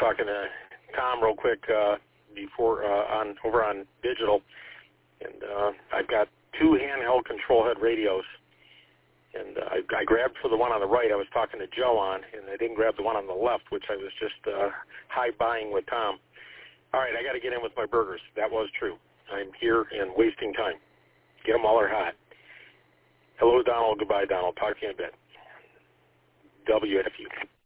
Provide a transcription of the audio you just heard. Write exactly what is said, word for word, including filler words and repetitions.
talking to Tom real quick uh, before uh, on over on digital, and uh, I've got two handheld control head radios. And uh, I, I grabbed for the one on the right I was talking to Joe on, and I didn't grab the one on the left, which I was just uh, high-buying with Tom. All right, I got to get in with my burgers. That was true. I'm here and wasting time. Get them while they're hot. Hello, Donald. Goodbye, Donald. Talk to you in a bit. W F U.